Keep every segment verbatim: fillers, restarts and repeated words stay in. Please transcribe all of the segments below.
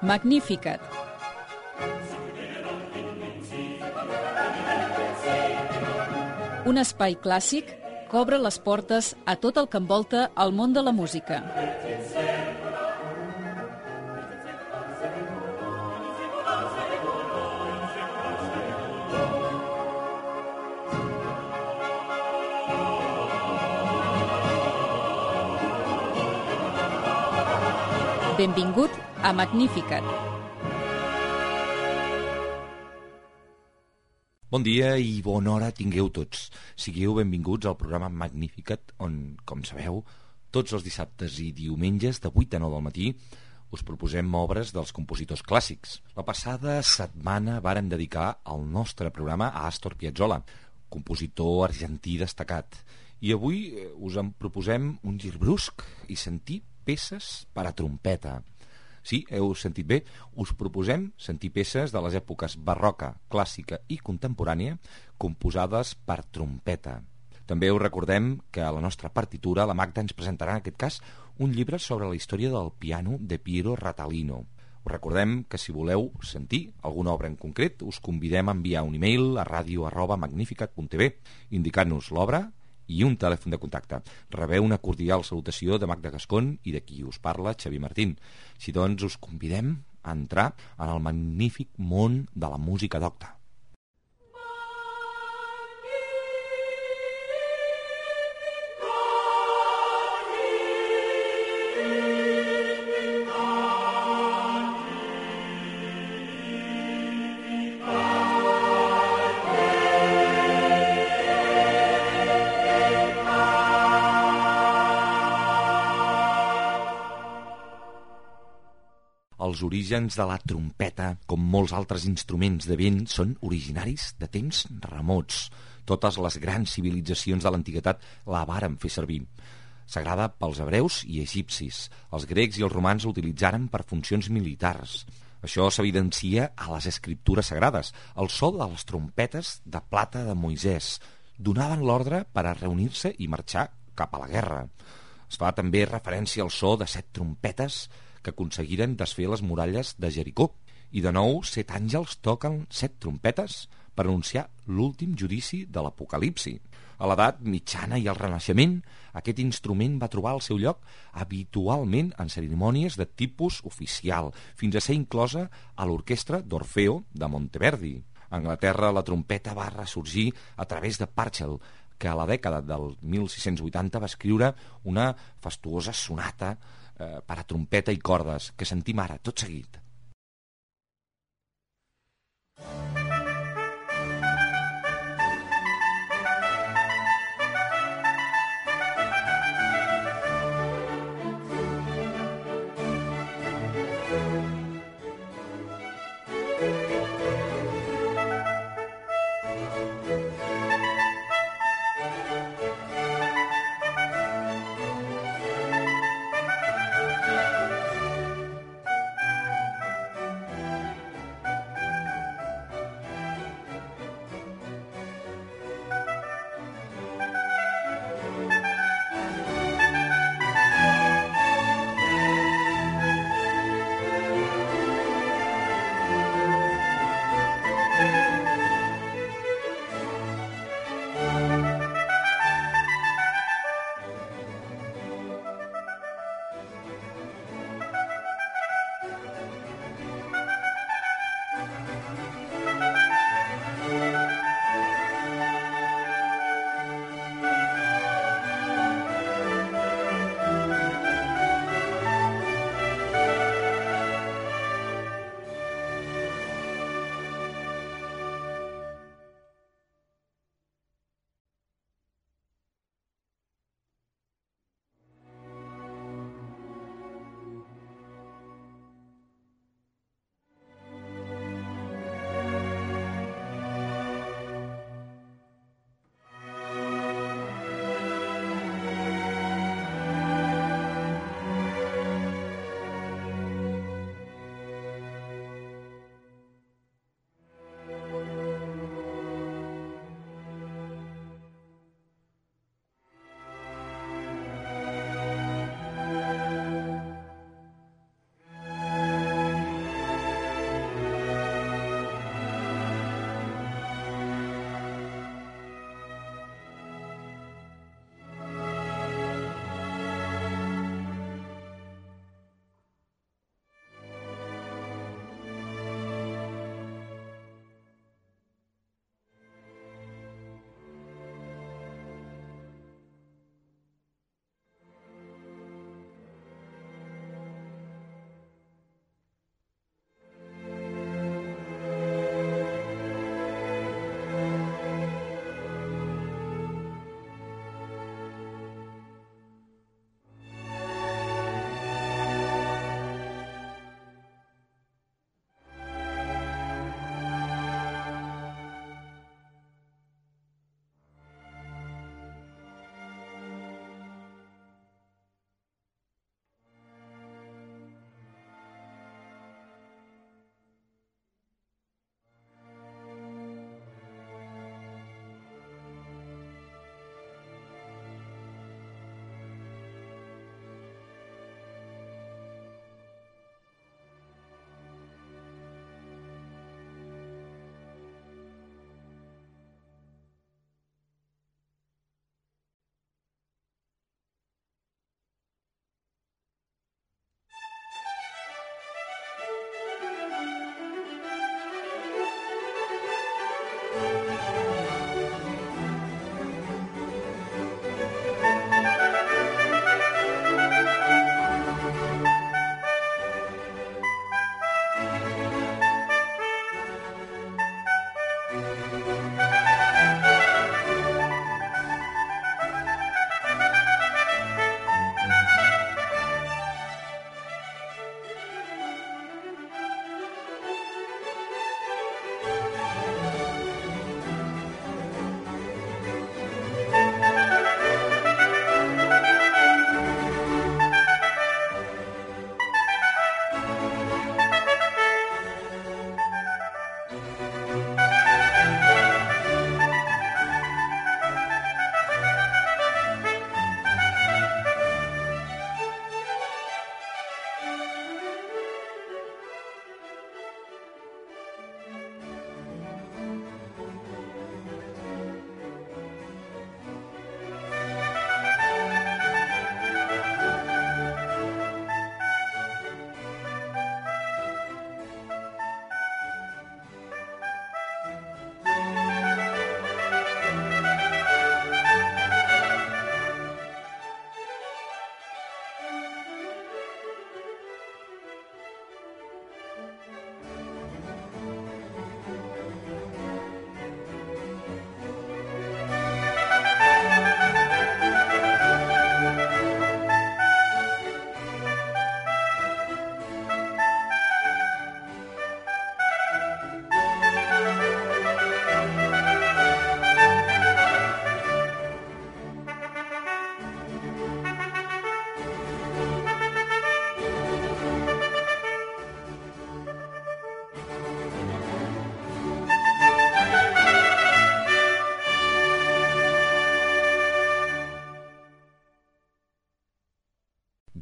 Magnificat. Un espai clàssic que obre les portes a tot el que envolta el món de la música. Benvingut a Magnificat. Bon dia i bona hora tingueu tots. Sigueu benvinguts al programa Magnificat, on, com sabeu, tots els dissabtes i diumenges de vuit a nou del matí us proposem obres dels compositors clàssics. La passada setmana varen dedicar el nostre programa a Astor Piazzolla, compositor argentí destacat. I avui us en proposem un gir brusc i sentir peces per a trompeta. Sí, heu sentit bé, us proposem sentir peces de les èpoques barroca, clàssica i contemporània composades per trompeta. També us recordem que a la nostra partitura la Magda ens presentarà en aquest cas un llibre sobre la història del piano de Piero Ratalino. Us recordem que si voleu sentir alguna obra en concret us convidem a enviar un e-mail a radio arroba magnificat punt tv indicant-nos l'obra i un telèfon de contacte. Rebeu una cordial salutació de Magda Gascon i de qui us parla, Xavier Martín. Si doncs us convidem a entrar en el magnífic món de la música docta. Els orígens de la trompeta, com molts altres instruments de vent, són originaris de temps remots. Totes les grans civilitzacions de l'antiguitat la varen fer servir. Sagrada pels hebreus i egipcis. Els grecs i els romans l'utilitzaren per funcions militars. Això s'evidencia a les escriptures sagrades. El so de les trompetes de plata de Moisès donaven l'ordre per a reunir-se i marxar cap a la guerra. Es fa també referència al so de set trompetes que aconseguiren desfer les muralles de Jericó. I de nou, set àngels toquen set trompetes per anunciar l'últim judici de l'Apocalipsi. A l'edat mitjana i al Renaixement, aquest instrument va trobar el seu lloc habitualment en cerimònies de tipus oficial, fins a ser inclosa a l'orquestra d'Orfeo de Monteverdi. A Anglaterra, la trompeta va ressorgir a través de Purcell, que a la dècada del mil sis-cents vuitanta va escriure una fastuosa sonata eh, per a trompeta i cordes, que sentim ara, tot seguit.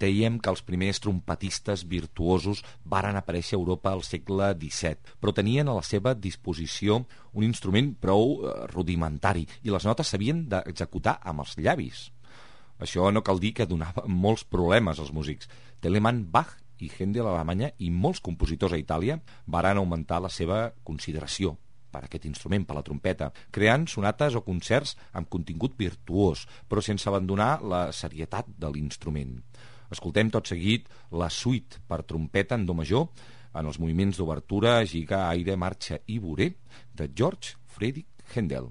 Dèiem que els primers trompetistes virtuosos varen aparèixer a Europa al segle disset, però tenien a la seva disposició un instrument prou eh, rudimentari i les notes s'havien d'executar amb els llavis. Això no cal dir que donava molts problemes als músics. Telemann, Bach i Händel a Alemanya i molts compositors a Itàlia varen augmentar la seva consideració per aquest instrument, per la trompeta, creant sonates o concerts amb contingut virtuós, però sense abandonar la serietat de l'instrument. Escoltem tot seguit la suite per trompeta en do major en els moviments d'obertura, giga, aire, marxa i bourrée de Georg Friedrich Händel.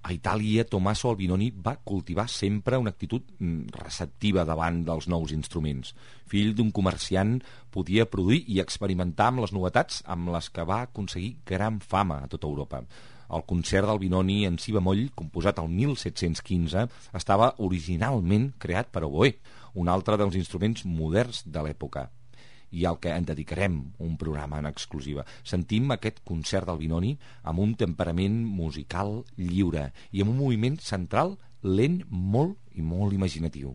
A Itàlia, Tommaso Albinoni va cultivar sempre una actitud receptiva davant dels nous instruments. Fill d'un comerciant, podia produir i experimentar amb les novetats amb les que va aconseguir gran fama a tota Europa. El concert d'Albinoni en si bemoll, composat el mil set-cents quinze, estava originalment creat per oboè, un altre dels instruments moderns de l'època, i al que en dedicarem un programa en exclusiva. Sentim aquest concert d'Albinoni amb un temperament musical lliure i amb un moviment central lent, molt i molt imaginatiu.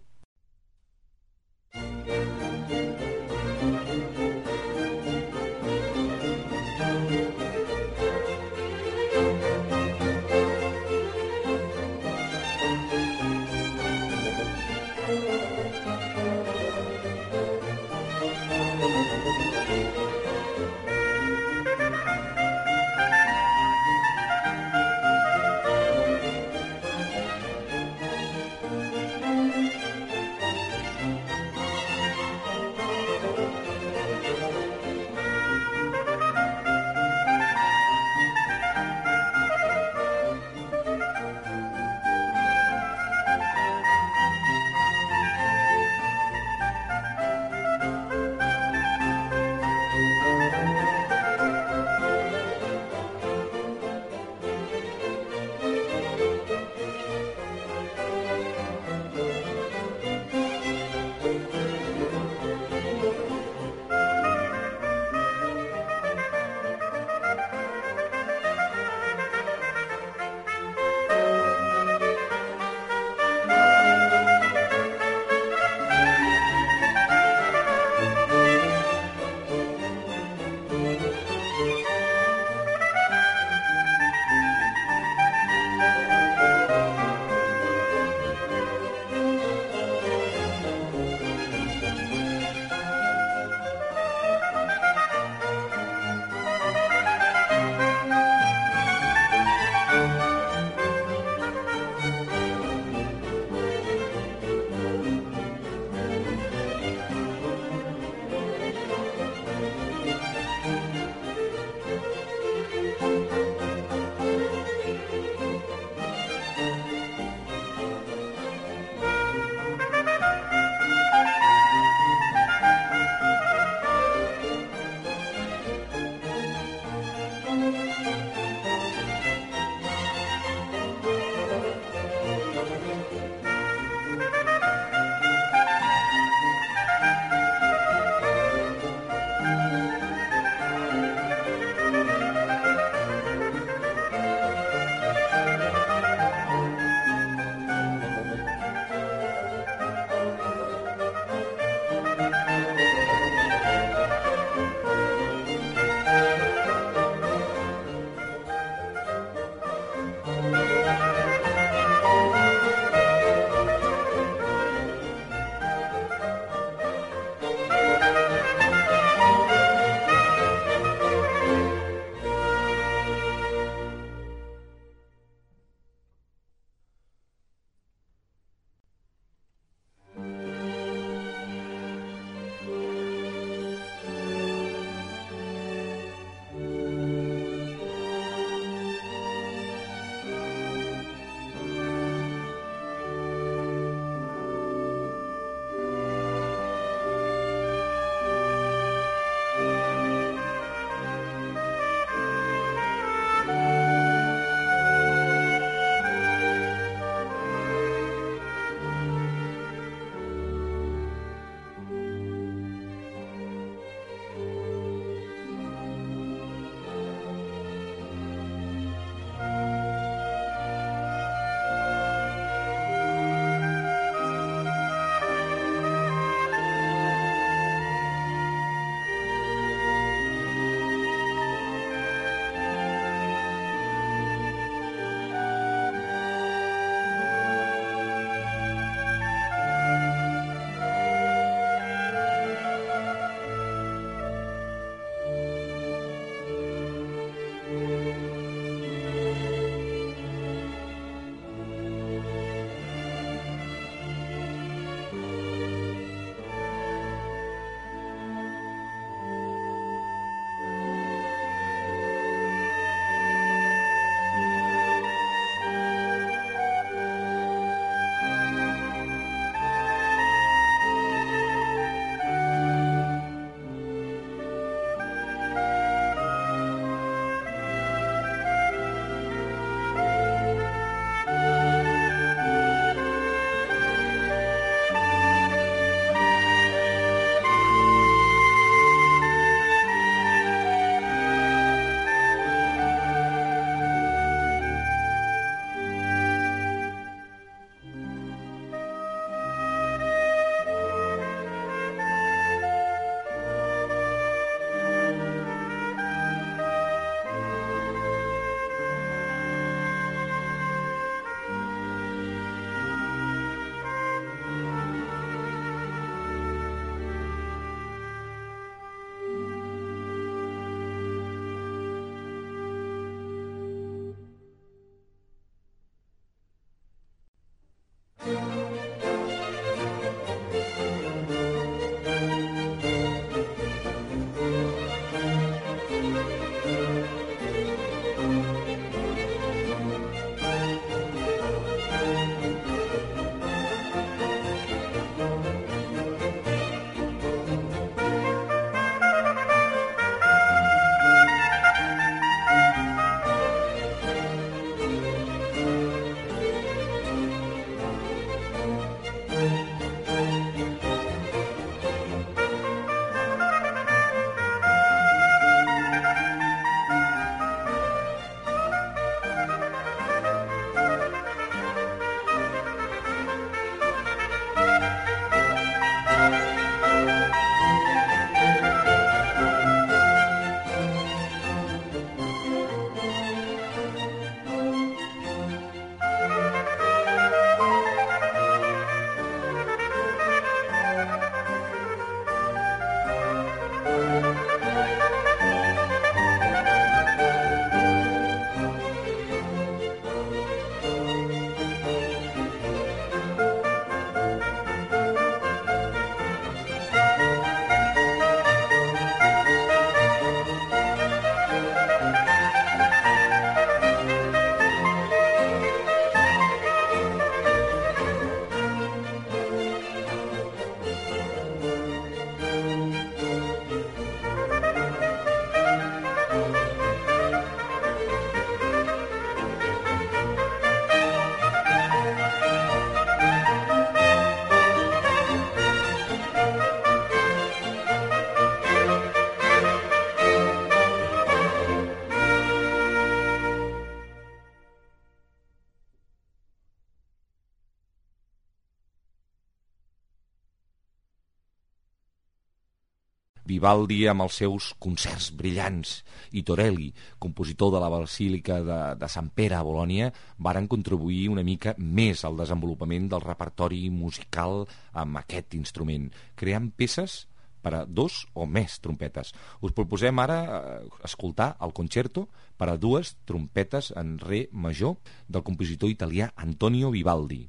Vivaldi amb els seus concerts brillants i Torelli, compositor de la Basílica de, de Sant Pere a Bolònia, varen contribuir una mica més al desenvolupament del repertori musical amb aquest instrument, creant peces per a dos o més trompetes. Us proposem ara eh, escoltar el concerto per a dues trompetes en re major del compositor italià Antonio Vivaldi.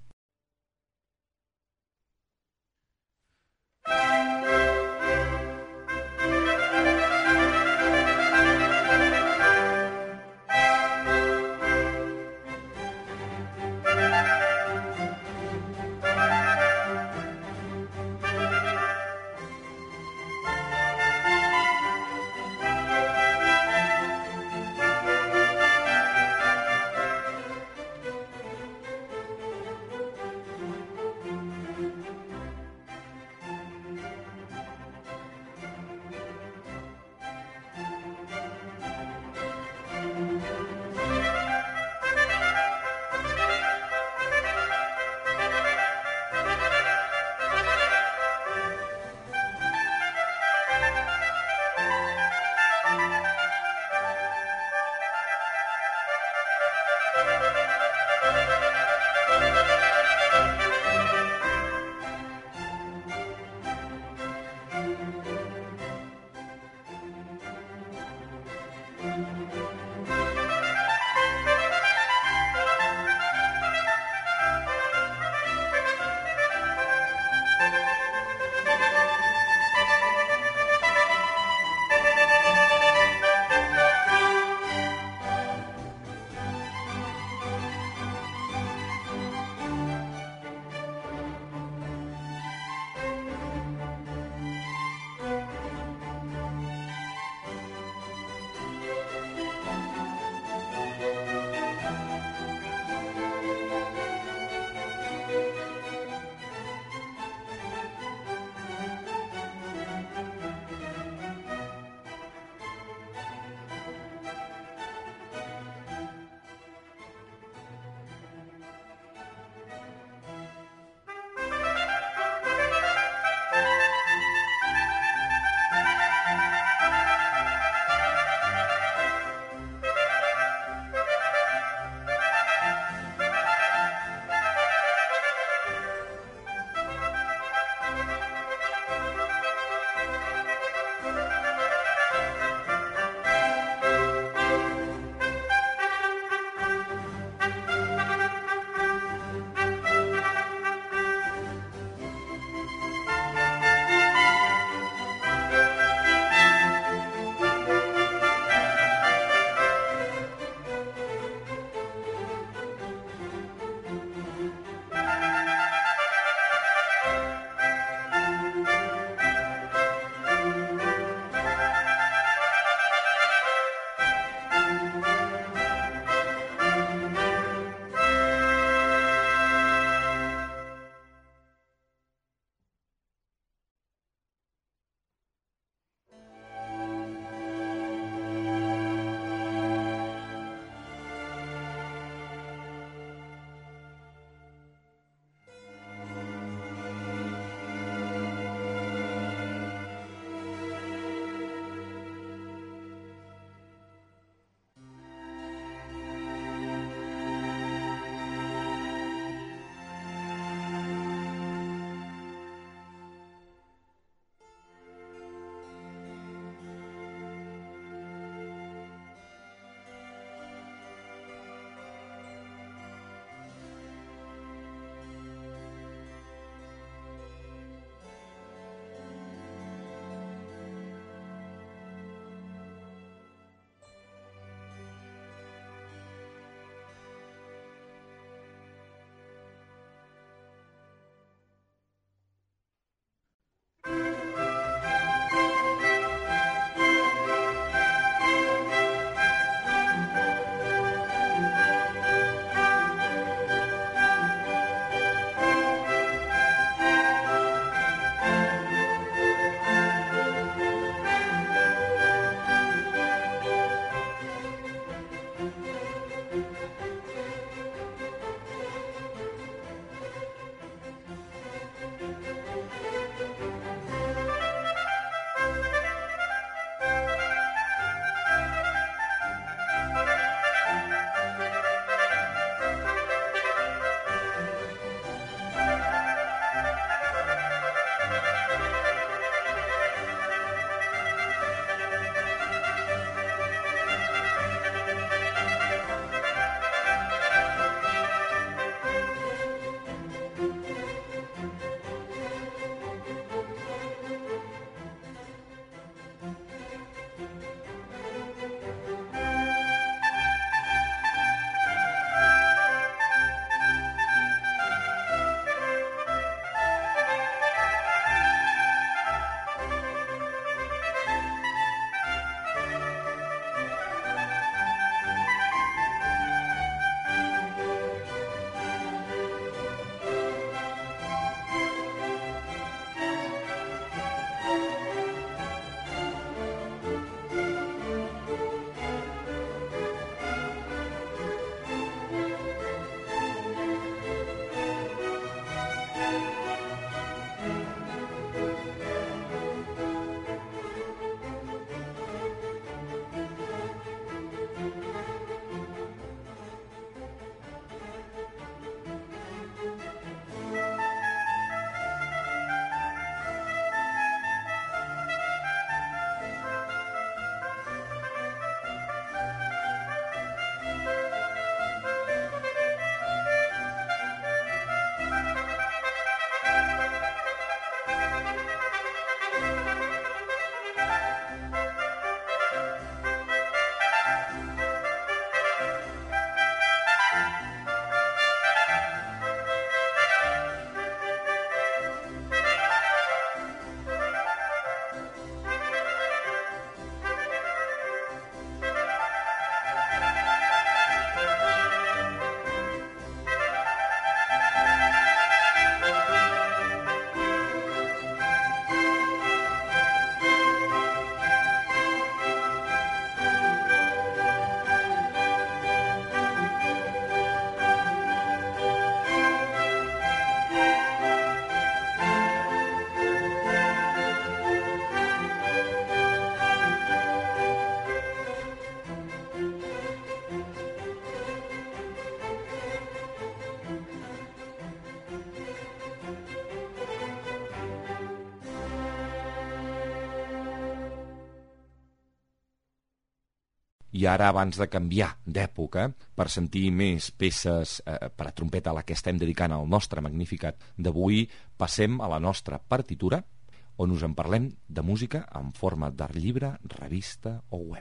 I ara, abans de canviar d'època, per sentir més peces eh, per a trompeta a la que estem dedicant al nostre Magnificat d'avui, passem a la nostra partitura, on us en parlem de música en forma d'art llibre, revista o web.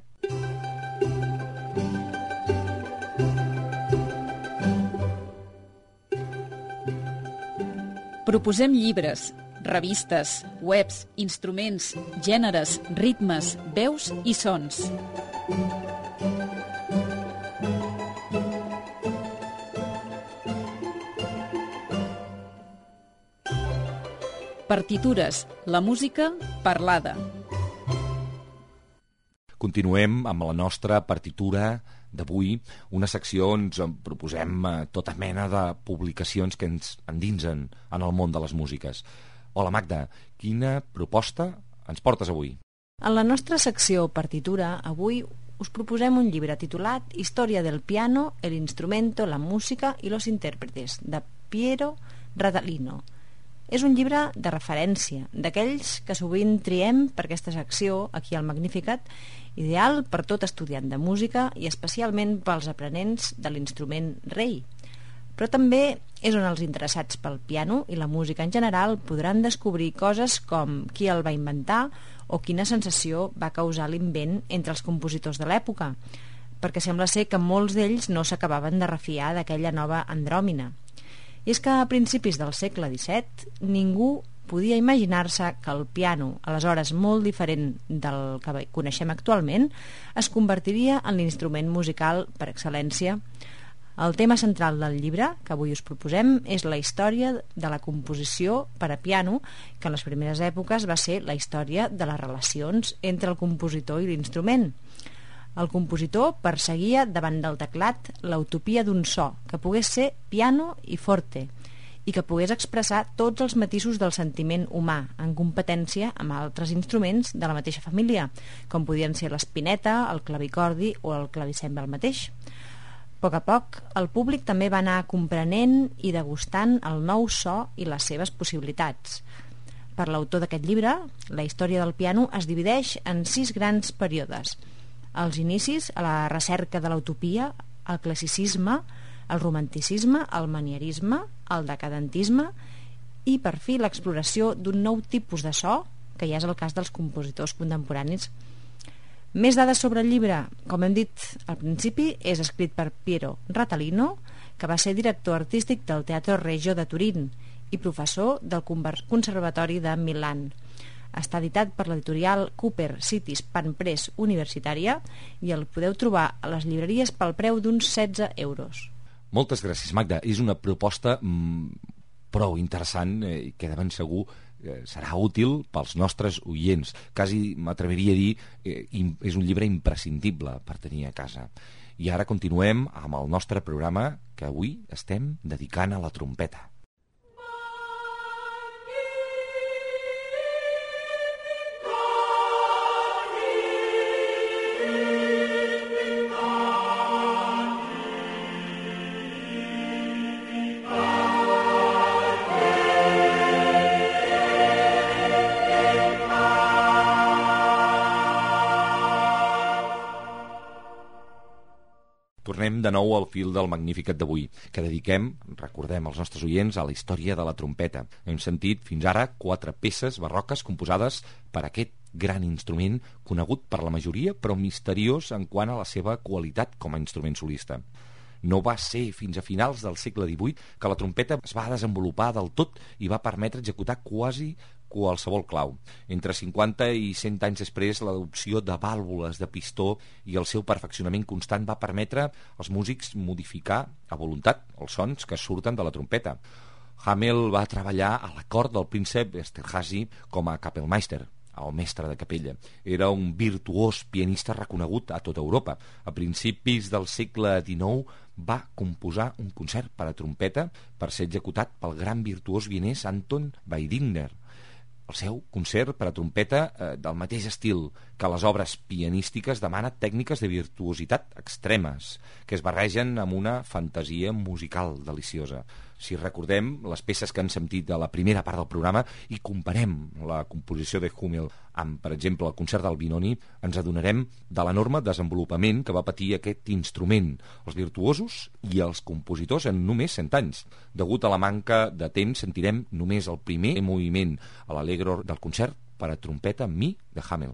Proposem llibres, revistes, webs, instruments, gèneres, ritmes, veus i sons. Partitures, la música parlada. Continuem amb la nostra partitura d'avui, una secció on ens proposem tota mena de publicacions que ens endinsen en el món de les músiques. Hola Magda, quina proposta ens portes avui? En la nostra secció partitura, avui us proposem un llibre titulat Història del piano, el instrumento, la música i los intérpretes, de Piero Radalino. És un llibre de referència, d'aquells que sovint triem per aquesta secció aquí al Magnificat, ideal per tot estudiant de música i especialment pels aprenents de l'instrument rei. Però també és on els interessats pel piano i la música en general podran descobrir coses com qui el va inventar o quina sensació va causar l'invent entre els compositors de l'època, perquè sembla ser que molts d'ells no s'acabaven de refiar d'aquella nova andròmina. I és que a principis del segle disset ningú podia imaginar-se que el piano, aleshores molt diferent del que coneixem actualment, es convertiria en l'instrument musical per excel·lència. El tema central del llibre que avui us proposem és la història de la composició per a piano, que en les primeres èpoques va ser la història de les relacions entre el compositor i l'instrument. El compositor perseguia davant del teclat la utopia d'un so que pogués ser piano i forte i que pogués expressar tots els matisos del sentiment humà en competència amb altres instruments de la mateixa família, com podien ser l'espineta, el clavicordi o el clavicèmbal mateix. A poc a poc, el públic també va anar comprenent i degustant el nou so i les seves possibilitats. Per l'autor d'aquest llibre, la història del piano es divideix en sis grans períodes: els inicis a la recerca de l'utopia, el classicisme, el romanticisme, el manierisme, el decadentisme i, per fi, l'exploració d'un nou tipus de so, que ja és el cas dels compositors contemporanis. Més dades sobre el llibre. Com hem dit al principi, és escrit per Piero Radalino, que va ser director artístic del Teatro Regio de Turín i professor del Conservatori de Milà. Està editat per l'editorial Cooper Cities Pan Press Universitària i el podeu trobar a les llibreries pel preu d'uns setze euros. Moltes gràcies, Magda. És una proposta mmm, prou interessant i eh, que de ben segur eh, serà útil pels nostres oients. Quasi m'atreviria a dir eh, és un llibre imprescindible per tenir a casa. I ara continuem amb el nostre programa que avui estem dedicant a la trompeta. Tornem de nou al fil del Magnificat d'avui, que dediquem, recordem als nostres oients, a la història de la trompeta. Hem sentit fins ara quatre peces barroques composades per aquest gran instrument, conegut per la majoria, però misteriós en quant a la seva qualitat com a instrument solista. No va ser fins a finals del segle divuit que la trompeta es va desenvolupar del tot i va permetre executar quasi qualsevol clau. Entre cinquanta i cent anys després, l'adopció de vàlvules de pistó i el seu perfeccionament constant va permetre als músics modificar a voluntat els sons que surten de la trompeta. Hamel va treballar a la cort del príncep Esterhazy com a Kapellmeister, el mestre de capella. Era un virtuós pianista reconegut a tota Europa. A principis del segle dinou va composar un concert per a trompeta per ser executat pel gran virtuós vienès Anton Weidinger. El seu concert per a trompeta eh, del mateix estil que les obres pianístiques demana tècniques de virtuositat extremes que es barregen amb una fantasia musical deliciosa. Si recordem les peces que han sentit de la primera part del programa i comparem la composició de Hummel Amb, per exemple, el concert del Binoni, ens adonarem de l'enorme desenvolupament que va patir aquest instrument, els virtuosos i els compositors en només cent anys. Degut a la manca de temps, sentirem només el primer moviment a l'allegro del concert per a trompeta Mi de Hamel.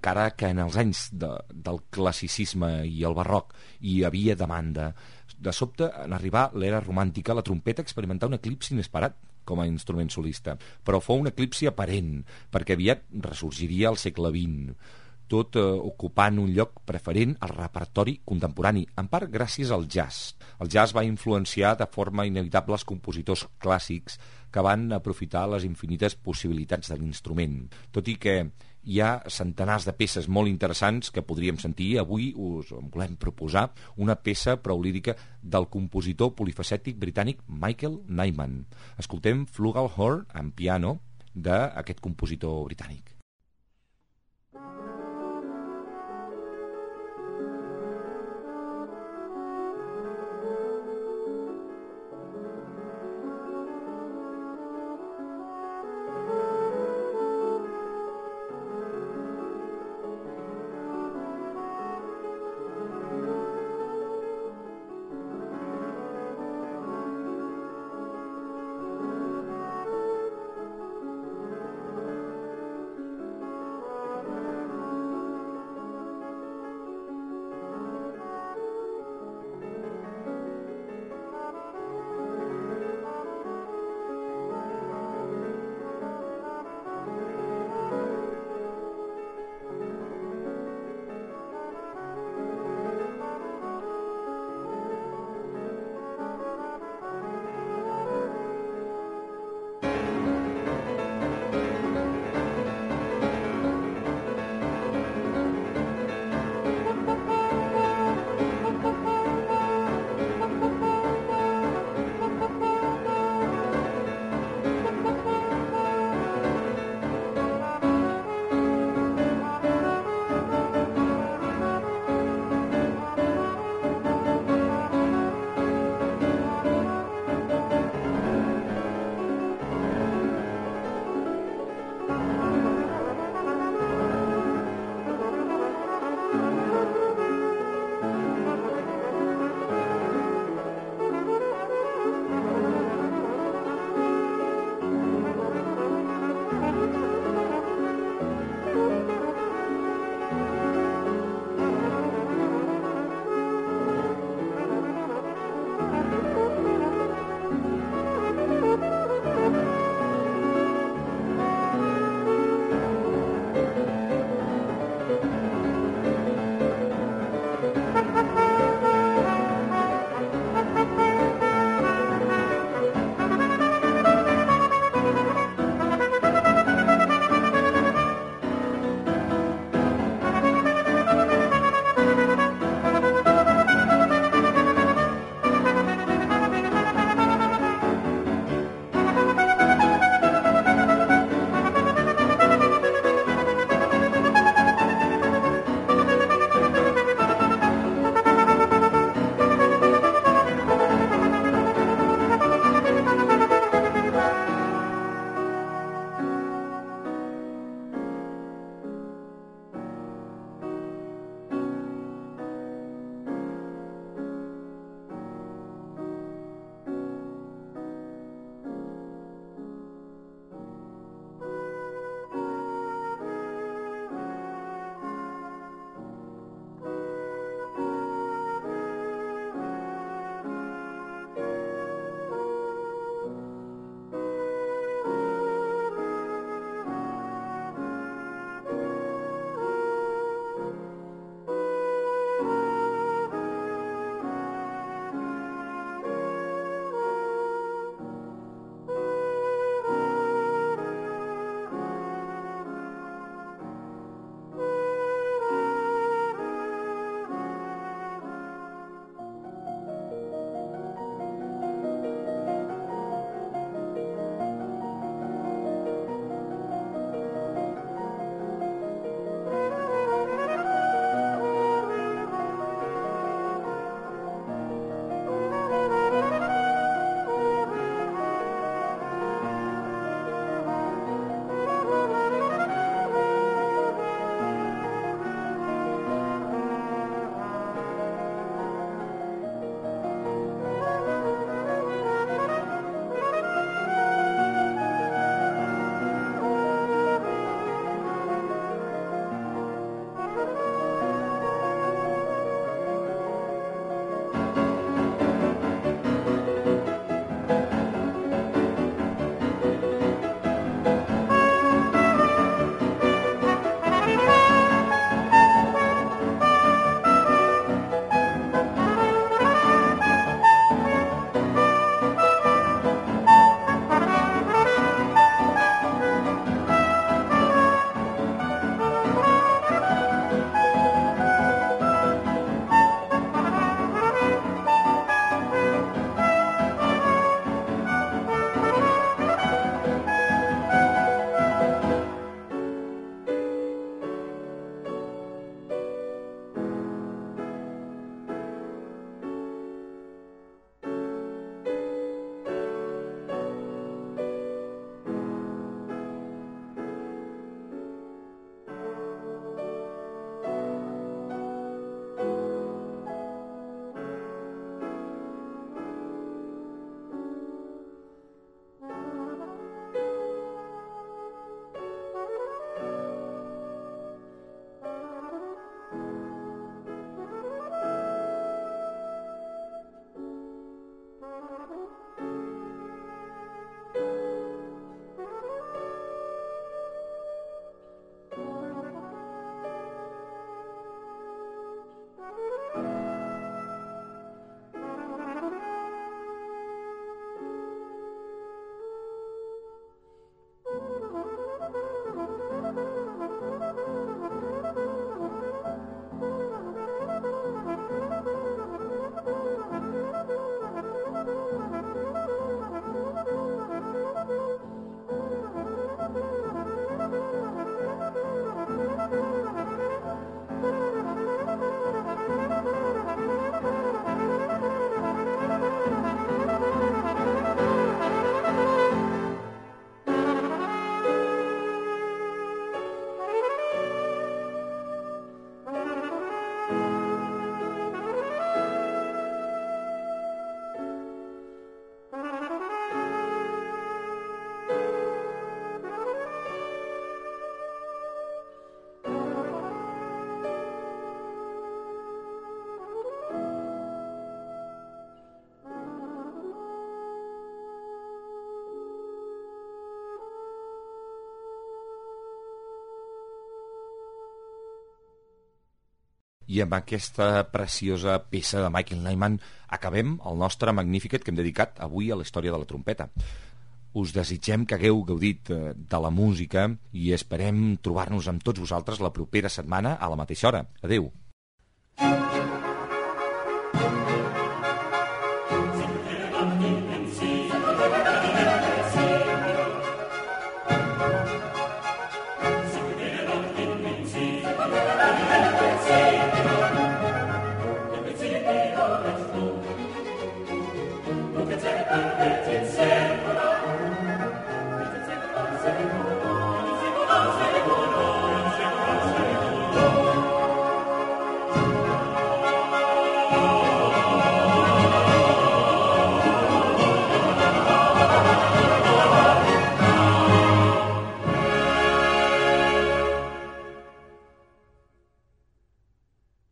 encara que en els anys de, del classicisme i el barroc hi havia demanda. De sobte, en arribar l'era romàntica, la trompeta experimentà un eclipsi inesperat com a instrument solista, però fou un eclipsi aparent, perquè aviat ressorgiria al segle vint, tot eh, ocupant un lloc preferent al repertori contemporani, en part gràcies al jazz. El jazz va influenciar de forma inevitable els compositors clàssics que van aprofitar les infinites possibilitats de l'instrument. Tot i que hi ha centenars de peces molt interessants que podríem sentir, avui us volem proposar una peça prou lírica del compositor polifacètic britànic Michael Nyman. Escoltem Flugelhorn en piano d'aquest compositor britànic. I amb aquesta preciosa peça de Michael Nyman acabem el nostre Magnificat que hem dedicat avui a la història de la trompeta. Us desitgem que hagueu gaudit de la música i esperem trobar-nos amb tots vosaltres la propera setmana a la mateixa hora. Adeu!